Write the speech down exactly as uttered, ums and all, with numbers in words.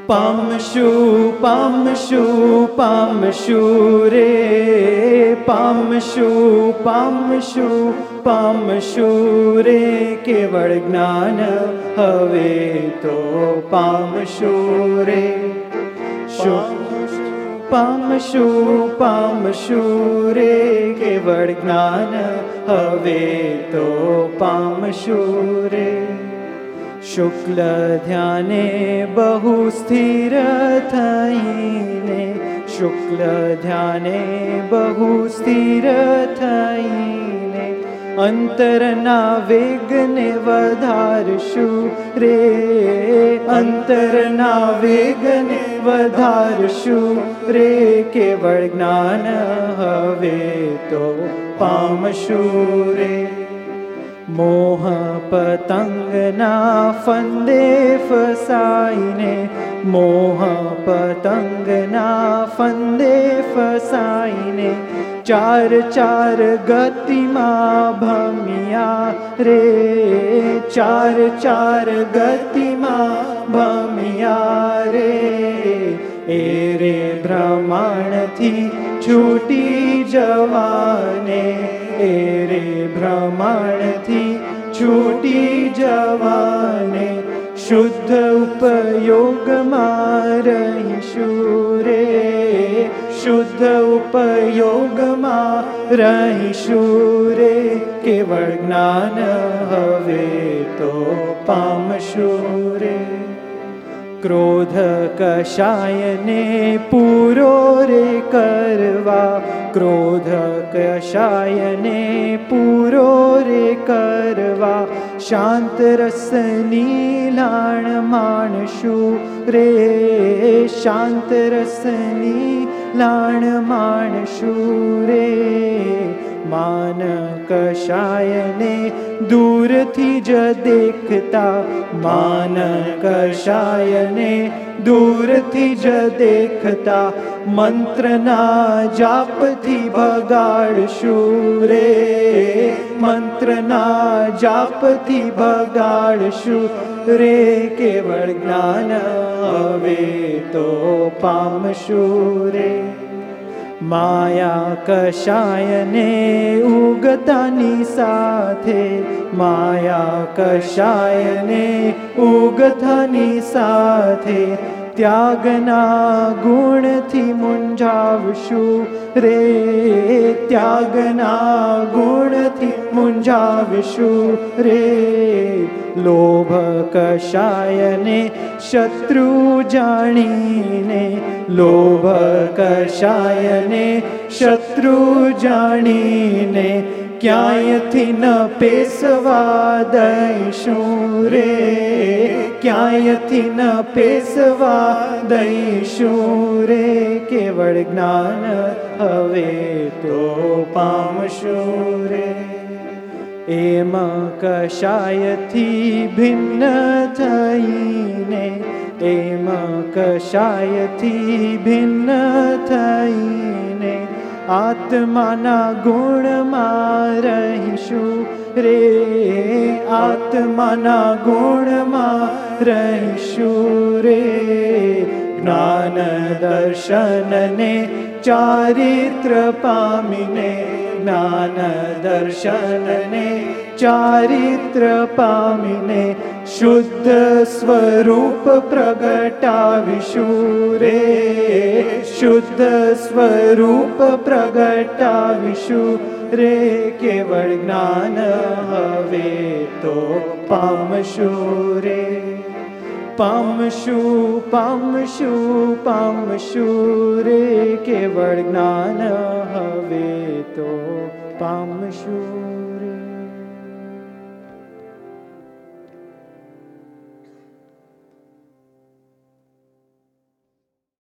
પામશું પામશું પામશું રે પામશું પામશું પામશું રે કેવળ જ્ઞાન હવે તો પામશું રે પામશું પામશું રે કેવળ જ્ઞાન હવે તો પામશું રે શુક્લ ધ્યાને બહુ સ્થિર થઈને શુક્લ ધ્યાને બહુ સ્થિર થઈને અંતરના વેગને વધારશું રે અંતરના વેગને વધારશું રે કેવળ જ્ઞાન હવે તો પામશું રે મોહ પતંગના ફંદે ફસાઈને મોહ પતંગના ફંદે ફસાઈને ચાર ચાર ગતિમાં ભમ્યા રે ચાર ચાર ગતિમાં ભમ્યા રે એ રે ભ્રમણથી છૂટી જવાને એ રે ભ્રમણથી છૂટી જવાને શુદ્ધ ઉપયોગમાં રહીશું રે શુદ્ધ ઉપયોગમાં રહીશું રે કેવળ જ્ઞાન હવે તો પામશું રે ક્રોધ કષાયને પૂરો રે કરવા ક્રોધ કષાયને પૂરો રે કરવા શાંત રસની લાણ માણશું રે શાંત રસની લાણ માણશું રે માન કષાયને દૂરથી જ દેખતા માન કષાયને દૂરથી જ દેખતા મંત્રના જાપથી ભગાડશું રે મંત્રના જાપથી ભગાડશું રે કેવળ જ્ઞાન હવે તો પામશું રે માયા કષાયને ઉગતાની સાથે માયા કષાયને ઉગતાની સાથે ત્યાગના ગુણથી મૂંઝાવશું રે ત્યાગના ગુણથી મૂંઝાવશું રે લોભ કષાયને શત્રુ જાણીને લોભ કષાયને શત્રુ જાણીને ક્યાંયથી ન પેસવા દઈશું રે ક્યાંયથી ન પેસવા દઈશું રે કેવળ જ્ઞાન હવે તો પામશું રે એમ કષાયથી ભિન્ન થઈને એમ કષાયથી ભિન્ન થઈને આત્માના ગુણમાં રહીશું રે આત્માના ગુણમાં રહીશું રે જ્ઞાન દર્શનને ચારિત્ર પામીને જ્ઞાન દર્શનને ચારિત્ર પામીને શુદ્ધ સ્વરૂપ પ્રગટાવીશું રે શુદ્ધ સ્વરૂપ પ્રગટાવીશું રે કેવળ જ્ઞાન હવે તો પામશું રે પામશું પામશું પામશું રે કેવળ જ્ઞાન હવે તો પામશું